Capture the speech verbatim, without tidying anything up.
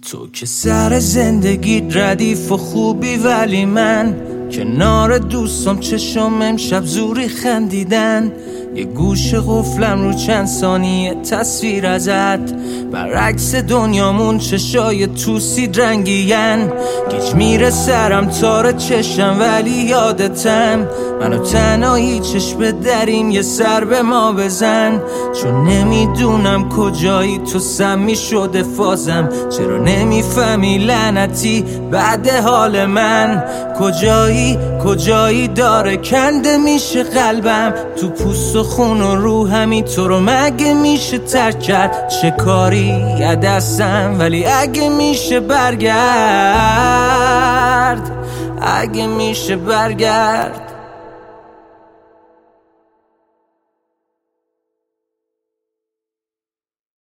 تو که سر زندگی ردیف و خوبی، ولی من کنار دوستم چشم امشب زوری خندیدن. یه گوش قفلم رو چند ثانیه تصویر ازت، برعکس دنیامون چشای توسید رنگین. گیج میره سرم تار چشم ولی یادتم، منو تنهایی چشم دریم یه سر به ما بزن. چون نمیدونم کجایی تو سمی شده فازم، چرا نمیفهمی لعنتی بعد حال من. کجایی کجایی داره کنده میشه قلبم، تو پوست و خون و روحمی تو رو مگه میشه ترک کرد؟ چه کاری دستم ولی اگه میشه برگرد، اگه میشه برگرد.